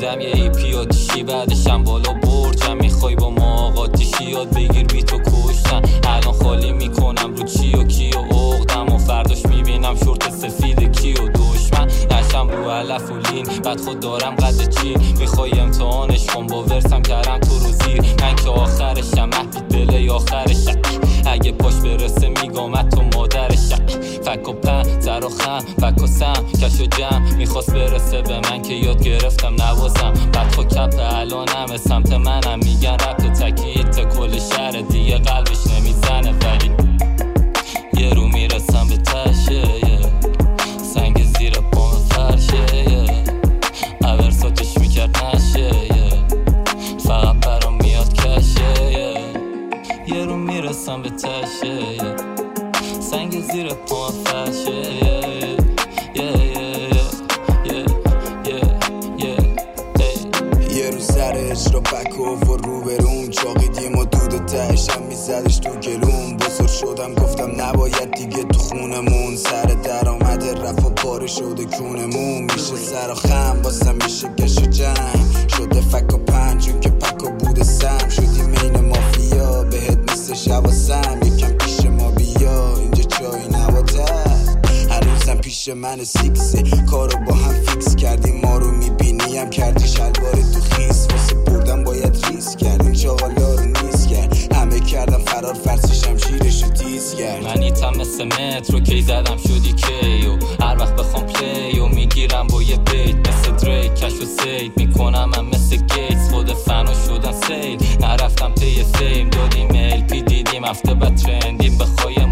دیدم یه ایپی آتیشی بعدشم بالا برجم میخوای با ما آقا تیشی یاد بگیر بی تو کشتن الان خالی میکنم رو چی و کی و عقدم و فرداش میبینم شورت سفید کی و دشمن نشم رو علف و لین بعد خود دارم قد چین میخوای امتحانش کن با ورسم کردم تو رو زیر من که آخرشم محبید بله آخرشم اگه پاش برسه میگامت تو مادرشم فک و پن زر و خم فک و سم کش و جم میخواست برسه به من که یاد گرفتم نوازم بعد خود کپ الانم سمت منم میگن رپ تکیت کل شهر دیگه قلبش نمیزنه ولی یه رو میرسم به تشه سنگ زیر پام فرشه عبرساتش میکرد نشه فقط برام میاد کشه یه رو میرسم به تشه سنگ زیر پام فرشه یه رو سر اجرا بکوف و رو بروم چاقید یه مدود تهشم میزدش تو گلوم بزرگ شدم گفتم نباید دیگه تو خونمون سر درآمد رفا پاره شده کونمون میشه سر و خم باسم میشه گش و جنگ شده فک و پنجون که پک و بود سم شدی مین مافیا بهت مثل شواسم یکم پیش ما بیا اینجا چای نباتر هنوزم پیش من سیکسه کارو با هم فیکس کردیم ما رو میبینیم کردی شلوار تو خیس واسه بردم باید ریس کردیم چاقالا رو نیز کرد همه کردم فرار فرس شمشیرشو تیز کرد منیتم مثل مترو کی زدم شدی کیو هر وقت بخوام پلیو میگیرم با یه بیت مثل دریک کش و سید میکنم هم مثل گیتس خود فنا شدن سید نرفتم پی فیم دادیم LP دیدیم هفته بعد ترندیم بخوای